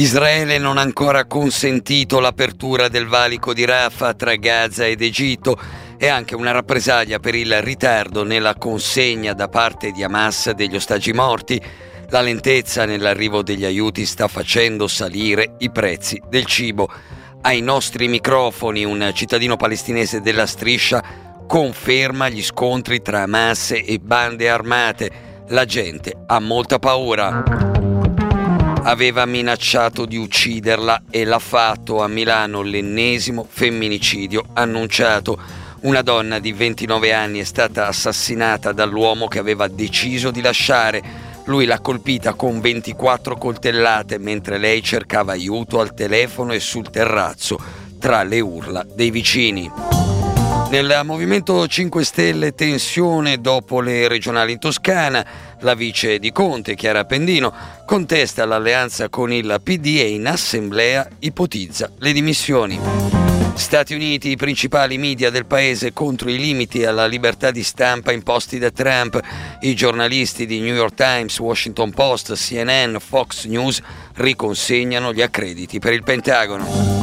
Israele non ha ancora consentito l'apertura del valico di Rafah tra Gaza ed Egitto e anche una rappresaglia per il ritardo nella consegna da parte di Hamas degli ostaggi morti. La lentezza nell'arrivo degli aiuti sta facendo salire i prezzi del cibo. Ai nostri microfoni un cittadino palestinese della Striscia conferma gli scontri tra Hamas e bande armate. La gente ha molta paura. Aveva minacciato di ucciderla e l'ha fatto. A Milano l'ennesimo femminicidio annunciato. Una donna di 29 anni è stata assassinata dall'uomo che aveva deciso di lasciare. Lui l'ha colpita con 24 coltellate mentre lei cercava aiuto al telefono e sul terrazzo tra le urla dei vicini. Nel Movimento 5 Stelle tensione dopo le regionali in Toscana. La vice di Conte, Chiara Appendino, contesta l'alleanza con il PD e in assemblea ipotizza le dimissioni. Stati Uniti, i principali media del paese contro i limiti alla libertà di stampa imposti da Trump. I giornalisti di New York Times, Washington Post, CNN, Fox News riconsegnano gli accrediti per il Pentagono.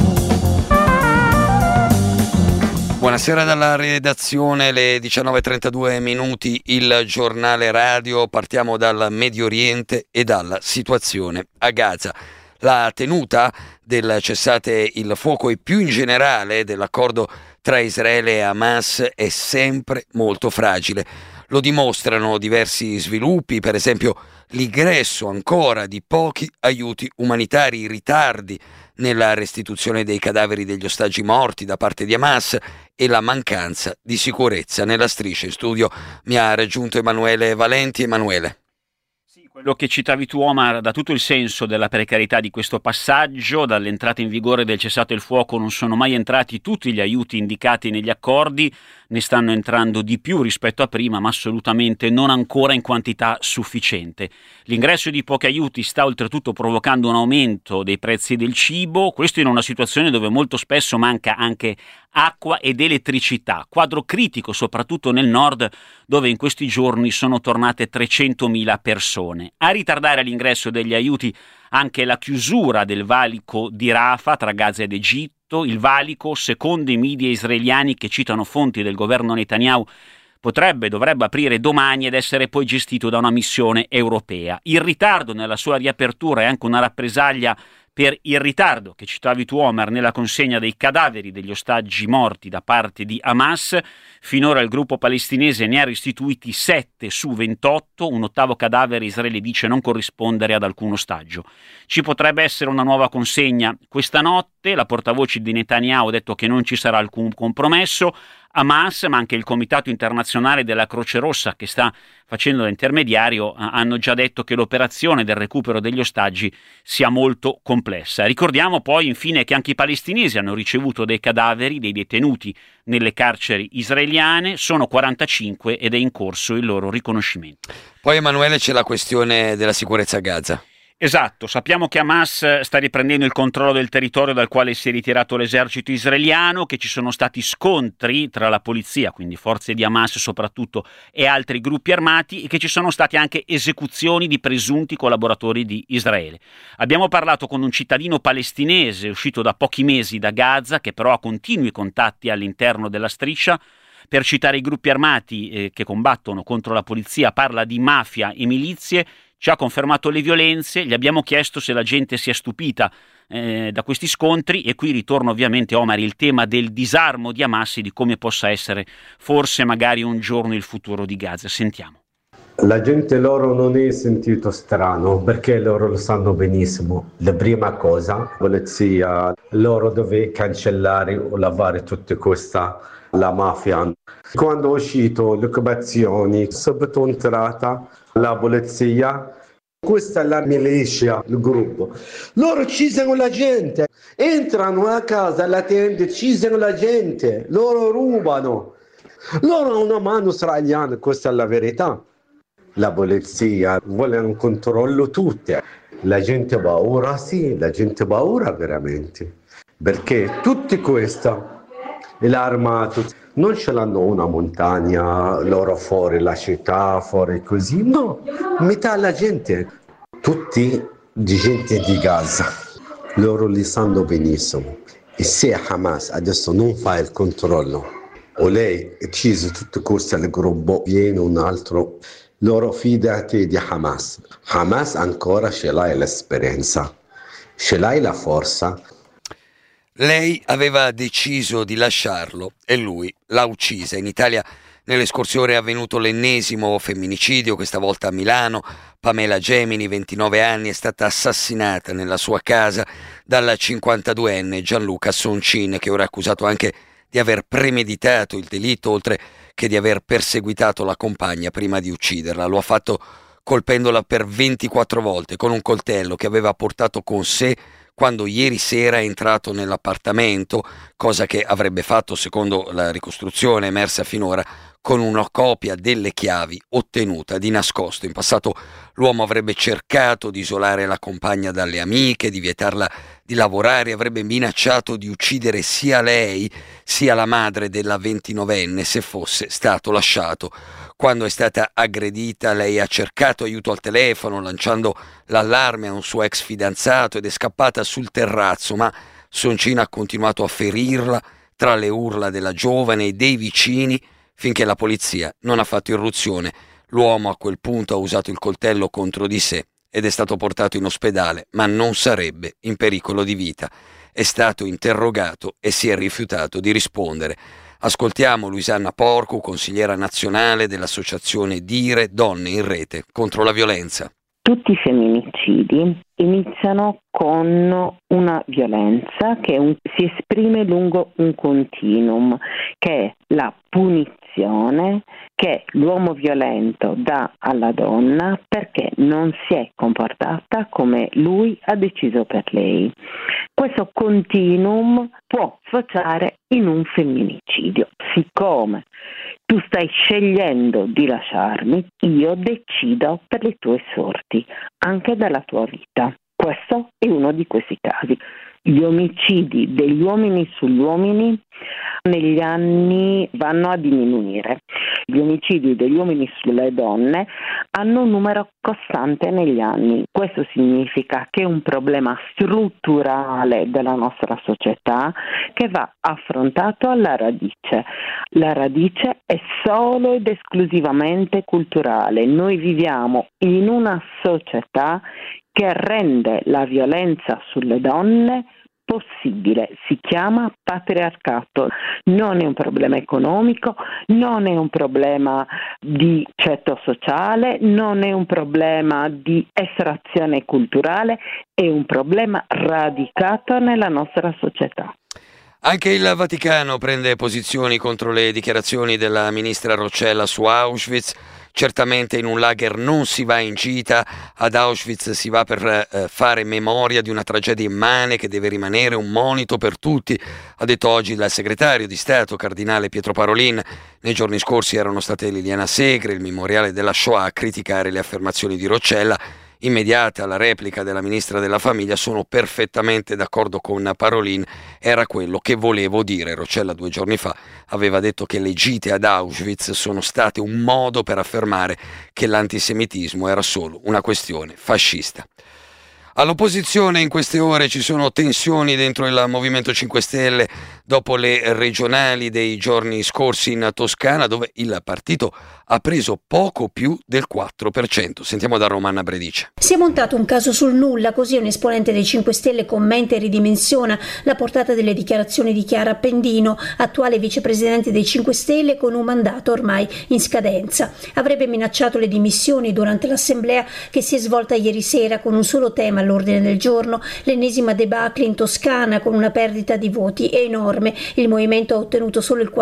Buonasera dalla redazione, le 19:32 il giornale radio. Partiamo dal Medio Oriente e dalla situazione a Gaza. La tenuta del cessate il fuoco e più in generale dell'accordo tra Israele e Hamas è sempre molto fragile. Lo dimostrano diversi sviluppi, per esempio l'ingresso ancora di pochi aiuti umanitari, i ritardi nella restituzione dei cadaveri degli ostaggi morti da parte di Hamas e la mancanza di sicurezza nella striscia. In studio mi ha raggiunto Emanuele Valenti. Emanuele. Quello che citavi tu, Omar, dà tutto il senso della precarietà di questo passaggio. Dall'entrata in vigore del cessate il fuoco non sono mai entrati tutti gli aiuti indicati negli accordi, ne stanno entrando di più rispetto a prima, ma assolutamente non ancora in quantità sufficiente. L'ingresso di pochi aiuti sta oltretutto provocando un aumento dei prezzi del cibo, questo in una situazione dove molto spesso manca anche acqua ed elettricità, quadro critico soprattutto nel nord, dove in questi giorni sono tornate 300.000 persone. A ritardare l'ingresso degli aiuti anche la chiusura del valico di Rafah tra Gaza ed Egitto. Il valico, secondo i media israeliani che citano fonti del governo Netanyahu, dovrebbe aprire domani ed essere poi gestito da una missione europea. Il ritardo nella sua riapertura è anche una rappresaglia per il ritardo che citavi tu, Omar, nella consegna dei cadaveri degli ostaggi morti da parte di Hamas. Finora il gruppo palestinese ne ha restituiti 7 su 28, un ottavo cadavere Israele dice non corrispondere ad alcun ostaggio. Ci potrebbe essere una nuova consegna questa notte, la portavoce di Netanyahu ha detto che non ci sarà alcun compromesso. Hamas, ma anche il Comitato Internazionale della Croce Rossa, che sta facendo da intermediario, hanno già detto che l'operazione del recupero degli ostaggi sia molto complessa. Ricordiamo poi infine che anche i palestinesi hanno ricevuto dei cadaveri dei detenuti nelle carceri israeliane, sono 45 ed è in corso il loro riconoscimento. Poi, Emanuele, c'è la questione della sicurezza a Gaza. Esatto, sappiamo che Hamas sta riprendendo il controllo del territorio dal quale si è ritirato l'esercito israeliano, che ci sono stati scontri tra la polizia, quindi forze di Hamas soprattutto, e altri gruppi armati, e che ci sono state anche esecuzioni di presunti collaboratori di Israele. Abbiamo parlato con un cittadino palestinese uscito da pochi mesi da Gaza, che però ha continui contatti all'interno della striscia. Per citare i gruppi armati che combattono contro la polizia, parla di mafia e milizie. Ci ha confermato le violenze, gli abbiamo chiesto se la gente si è stupita da questi scontri e qui ritorna ovviamente, Omar, il tema del disarmo di Hamas e di come possa essere forse magari un giorno il futuro di Gaza. Sentiamo. La gente loro non è sentito strano perché loro lo sanno benissimo. La prima cosa, la polizia, loro deve cancellare o lavare tutta questa, la mafia. Quando è uscito l'occupazione, subito entrata la polizia, questa è la militia, il gruppo. Loro uccidono la gente, entrano a casa, alla tenda, uccidono la gente, loro rubano. Loro hanno una mano israeliana, questa è la verità. La polizia vuole un controllo tutto. La gente paura, sì, la gente paura veramente. Perché tutti questo, l'armato, non ce l'hanno una montagna, loro fuori la città, fuori così. No, metà la gente, tutti di gente di Gaza. loro li sanno benissimo. E se Hamas adesso non fa il controllo o lei uccise tutte queste al gruppo, viene un altro, loro fidati di Hamas. Hamas ancora ce l'hai l'esperienza, ce l'hai la forza. Lei aveva deciso di lasciarlo e lui l'ha uccisa. In Italia nelle scorse ore è avvenuto l'ennesimo femminicidio, questa volta a Milano. Pamela Gemini, 29 anni, è stata assassinata nella sua casa dal 52enne Gianluca Soncin, che ora è accusato anche di aver premeditato il delitto, oltre che di aver perseguitato la compagna prima di ucciderla. Lo ha fatto colpendola per 24 volte con un coltello che aveva portato con sé quando ieri sera è entrato nell'appartamento, cosa che avrebbe fatto, secondo la ricostruzione emersa finora, con una copia delle chiavi ottenuta di nascosto. In passato l'uomo avrebbe cercato di isolare la compagna dalle amiche, di vietarla di lavorare, avrebbe minacciato di uccidere sia lei sia la madre della 29enne se fosse stato lasciato. Quando è stata aggredita, lei ha cercato aiuto al telefono, lanciando l'allarme a un suo ex fidanzato, ed è scappata sul terrazzo, ma Soncin ha continuato a ferirla tra le urla della giovane e dei vicini finché la polizia non ha fatto irruzione. L'uomo a quel punto ha usato il coltello contro di sé ed è stato portato in ospedale, ma non sarebbe in pericolo di vita. È stato interrogato e si è rifiutato di rispondere. Ascoltiamo Luisanna Porcu, consigliera nazionale dell'associazione Dire Donne in Rete contro la violenza. Tutti i femminicidi iniziano con una violenza che si esprime lungo un continuum, che è la punizione che l'uomo violento dà alla donna perché non si è comportata come lui ha deciso per lei. Questo continuum può sfociare in un femminicidio. Siccome tu stai scegliendo di lasciarmi, io decido per le tue sorti, anche dalla tua vita. Questo è uno di questi casi. Gli omicidi degli uomini sugli uomini negli anni vanno a diminuire. Gli omicidi degli uomini sulle donne hanno un numero costante negli anni. Questo significa che è un problema strutturale della nostra società che va affrontato alla radice. La radice è solo ed esclusivamente culturale. Noi viviamo in una società che rende la violenza sulle donne possibile. Si chiama patriarcato. Non è un problema economico, non è un problema di ceto sociale, non è un problema di estrazione culturale, è un problema radicato nella nostra società. Anche il Vaticano prende posizioni contro le dichiarazioni della ministra Roccella su Auschwitz. Certamente in un lager non si va in gita, ad Auschwitz si va per fare memoria di una tragedia immane che deve rimanere un monito per tutti, ha detto oggi il segretario di Stato, cardinale Pietro Parolin. Nei giorni scorsi erano state Liliana Segre, il memoriale della Shoah, a criticare le affermazioni di Roccella. Immediata la replica della ministra della Famiglia: sono perfettamente d'accordo con Parolin, era quello che volevo dire. Roccella 2 giorni fa aveva detto che le gite ad Auschwitz sono state un modo per affermare che l'antisemitismo era solo una questione fascista. All'opposizione in queste ore ci sono tensioni dentro il Movimento 5 Stelle dopo le regionali dei giorni scorsi in Toscana, dove il partito ha preso poco più del 4%. Sentiamo da Romanna Bredice. Si è montato un caso sul nulla, così un esponente dei 5 Stelle commenta e ridimensiona la portata delle dichiarazioni di Chiara Appendino, attuale vicepresidente dei 5 Stelle con un mandato ormai in scadenza. Avrebbe minacciato le dimissioni durante l'assemblea che si è svolta ieri sera con un solo tema all'ordine del giorno: l'ennesima debacle in Toscana con una perdita di voti enorme. Il movimento ha ottenuto solo il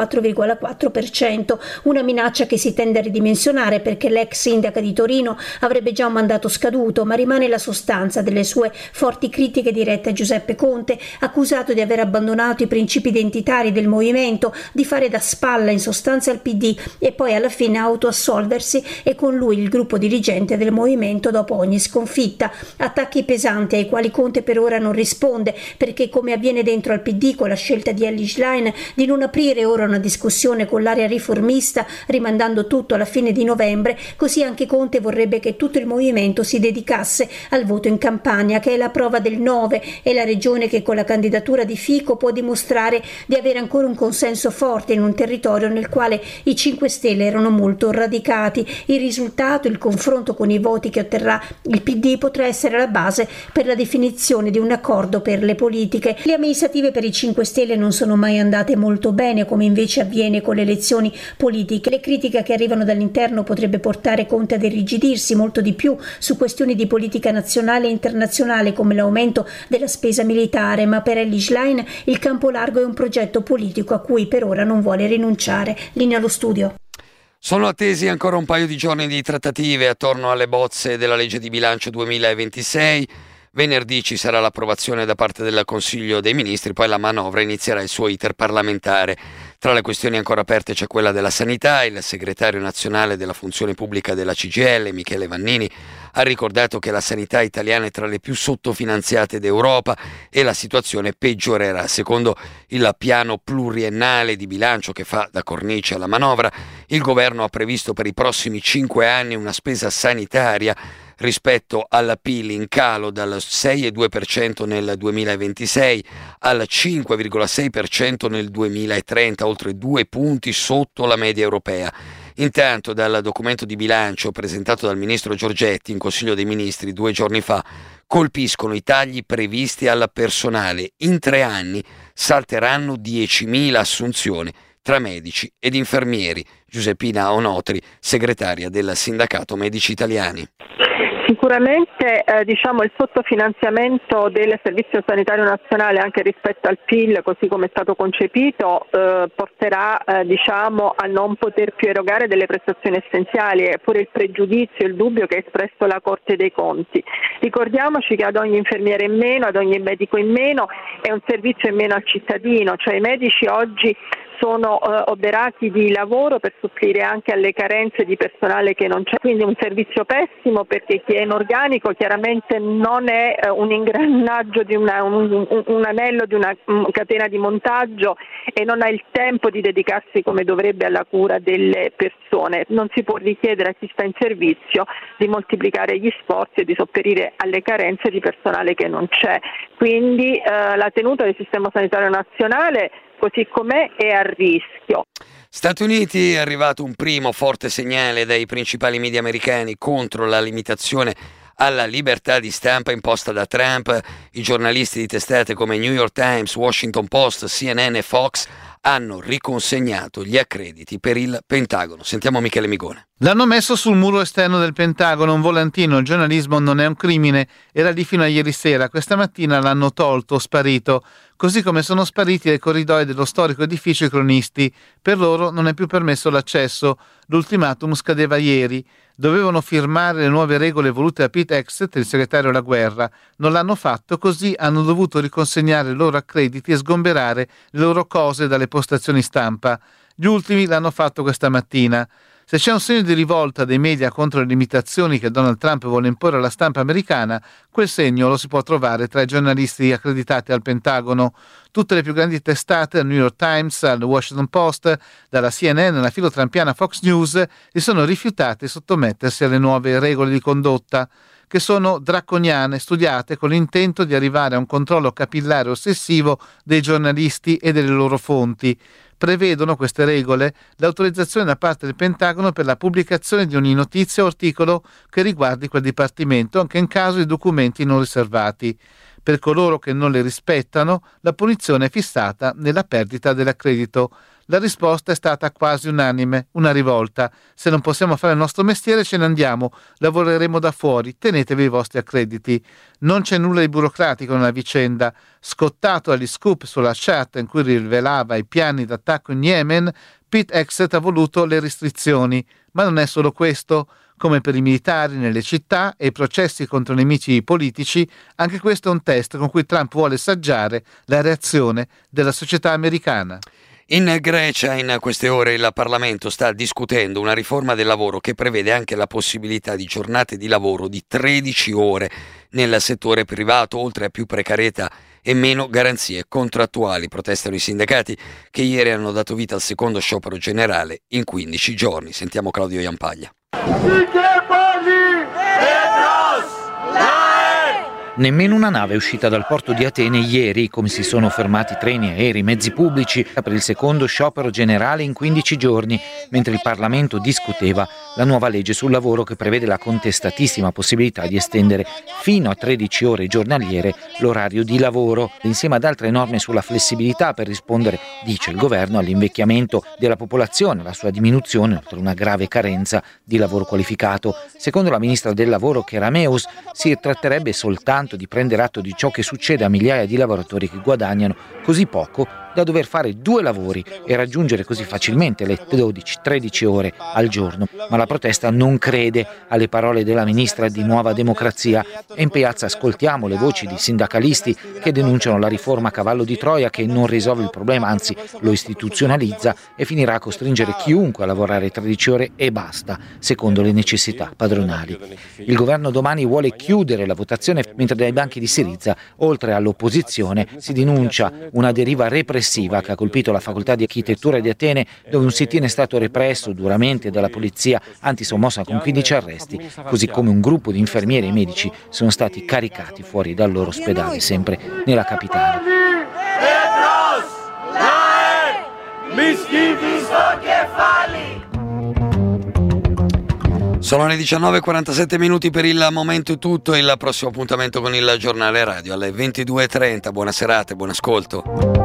4,4%, una minaccia che si tende a ridimensionare perché l'ex sindaca di Torino avrebbe già un mandato scaduto, ma rimane la sostanza delle sue forti critiche dirette a Giuseppe Conte, accusato di aver abbandonato i principi identitari del movimento, di fare da spalla in sostanza al PD e poi alla fine autoassolversi e con lui il gruppo dirigente del movimento dopo ogni sconfitta. Attacchi pesanti ai quali Conte per ora non risponde, perché come avviene dentro al PD con la scelta di Elly Schlein di non aprire ora una discussione con l'area riformista rimandando tutto alla fine di novembre, così anche Conte vorrebbe che tutto il movimento si dedicasse al voto in Campania, che è la prova del 9 e la regione che con la candidatura di Fico può dimostrare di avere ancora un consenso forte in un territorio nel quale i 5 Stelle erano molto radicati. Il risultato, il confronto con i voti che otterrà il PD, potrà essere la base per la definizione di un accordo per le politiche. Le amministrative per i 5 Stelle non sono mai andate molto bene, come invece avviene con le elezioni politiche. Le critiche che arrivano dall'interno potrebbe portare Conte ad irrigidirsi molto di più su questioni di politica nazionale e internazionale come l'aumento della spesa militare, ma per Elly Schlein il campo largo è un progetto politico a cui per ora non vuole rinunciare. Linea allo studio. Sono attesi ancora un paio di giorni di trattative attorno alle bozze della legge di bilancio 2026. Venerdì ci sarà l'approvazione da parte del Consiglio dei Ministri, poi la manovra inizierà il suo iter parlamentare. Tra le questioni ancora aperte c'è quella della sanità. Il segretario nazionale della funzione pubblica della CGIL, Michele Vannini, ha ricordato che la sanità italiana è tra le più sottofinanziate d'Europa e la situazione peggiorerà. Secondo il piano pluriennale di bilancio che fa da cornice alla manovra, il governo ha previsto per i prossimi 5 anni una spesa sanitaria rispetto al PIL in calo dal 6,2% nel 2026 al 5,6% nel 2030, oltre 2 punti sotto la media europea. Intanto, dal documento di bilancio presentato dal ministro Giorgetti in Consiglio dei Ministri 2 giorni fa, colpiscono i tagli previsti al personale. In 3 anni salteranno 10.000 assunzioni tra medici ed infermieri. Giuseppina Onotri, segretaria del Sindacato Medici Italiani. Sicuramente il sottofinanziamento del Servizio Sanitario Nazionale anche rispetto al PIL, così come è stato concepito, porterà a non poter più erogare delle prestazioni essenziali, eppure il pregiudizio, il dubbio che ha espresso la Corte dei Conti. Ricordiamoci che ad ogni infermiere in meno, ad ogni medico in meno è un servizio in meno al cittadino, cioè i medici oggi sono oberati di lavoro per supplire anche alle carenze di personale che non c'è, quindi un servizio pessimo perché chi è in organico chiaramente non è un ingranaggio di un anello di una catena di montaggio e non ha il tempo di dedicarsi come dovrebbe alla cura delle persone. Non si può richiedere a chi sta in servizio di moltiplicare gli sforzi e di sopperire alle carenze di personale che non c'è. Quindi la tenuta del sistema sanitario nazionale così com'è è a rischio. Stati Uniti, è arrivato un primo forte segnale dai principali media americani contro la limitazione alla libertà di stampa imposta da Trump. I giornalisti di testate come New York Times, Washington Post, CNN e Fox hanno riconsegnato gli accrediti per il Pentagono. Sentiamo Michele Migone. L'hanno messo sul muro esterno del Pentagono, un volantino, il giornalismo non è un crimine, era lì fino a ieri sera, questa mattina l'hanno tolto, sparito, così come sono spariti ai corridoi dello storico edificio i cronisti, per loro non è più permesso l'accesso, l'ultimatum scadeva ieri, dovevano firmare le nuove regole volute da Pete Hegseth, il segretario della guerra, non l'hanno fatto, così hanno dovuto riconsegnare i loro accrediti e sgomberare le loro cose dalle postazioni stampa, gli ultimi l'hanno fatto questa mattina. Se c'è un segno di rivolta dei media contro le limitazioni che Donald Trump vuole imporre alla stampa americana, quel segno lo si può trovare tra i giornalisti accreditati al Pentagono. Tutte le più grandi testate, dal New York Times al Washington Post, dalla CNN alla filotrampiana Fox News, si sono rifiutate di sottomettersi alle nuove regole di condotta, che sono draconiane, studiate con l'intento di arrivare a un controllo capillare ossessivo dei giornalisti e delle loro fonti. Prevedono queste regole l'autorizzazione da parte del Pentagono per la pubblicazione di ogni notizia o articolo che riguardi quel dipartimento, anche in caso di documenti non riservati. Per coloro che non le rispettano, la punizione è fissata nella perdita dell'accredito. La risposta è stata quasi unanime, una rivolta. Se non possiamo fare il nostro mestiere ce ne andiamo, lavoreremo da fuori, tenetevi i vostri accrediti. Non c'è nulla di burocratico nella vicenda. Scottato dagli scoop sulla chat in cui rivelava i piani d'attacco in Yemen, Pete Hegseth ha voluto le restrizioni. Ma non è solo questo. Come per i militari nelle città e i processi contro nemici politici, anche questo è un test con cui Trump vuole saggiare la reazione della società americana. In Grecia in queste ore il Parlamento sta discutendo una riforma del lavoro che prevede anche la possibilità di giornate di lavoro di 13 ore nel settore privato, oltre a più precarietà e meno garanzie contrattuali. Protestano i sindacati che ieri hanno dato vita al secondo sciopero generale in 15 giorni. Sentiamo Claudio Iampaglia. Nemmeno una nave è uscita dal porto di Atene ieri, come si sono fermati treni, aerei, mezzi pubblici per il secondo sciopero generale in 15 giorni, mentre il Parlamento discuteva la nuova legge sul lavoro che prevede la contestatissima possibilità di estendere fino a 13 ore giornaliere l'orario di lavoro, insieme ad altre norme sulla flessibilità per rispondere, dice il governo, all'invecchiamento della popolazione, alla sua diminuzione, oltre una grave carenza di lavoro qualificato. Secondo la ministra del lavoro Kerameus si tratterebbe soltanto di prendere atto di ciò che succede a migliaia di lavoratori che guadagnano così poco da dover fare 2 lavori e raggiungere così facilmente le 12-13 ore al giorno. Ma la protesta non crede alle parole della ministra di Nuova Democrazia e in piazza ascoltiamo le voci di sindacalisti che denunciano la riforma a cavallo di Troia che non risolve il problema, anzi lo istituzionalizza e finirà a costringere chiunque a lavorare 13 ore e basta, secondo le necessità padronali. Il governo domani vuole chiudere la votazione, mentre dai banchi di Syriza, oltre all'opposizione, si denuncia una deriva repressiva che ha colpito la facoltà di architettura di Atene, dove un sit-in è stato represso duramente dalla polizia antisommossa con 15 arresti, così come un gruppo di infermieri e medici sono stati caricati fuori dal loro ospedale, sempre nella capitale. Sono le 19:47 per il momento è tutto. Il prossimo appuntamento con il giornale radio alle 22:30. Buona serata e buon ascolto.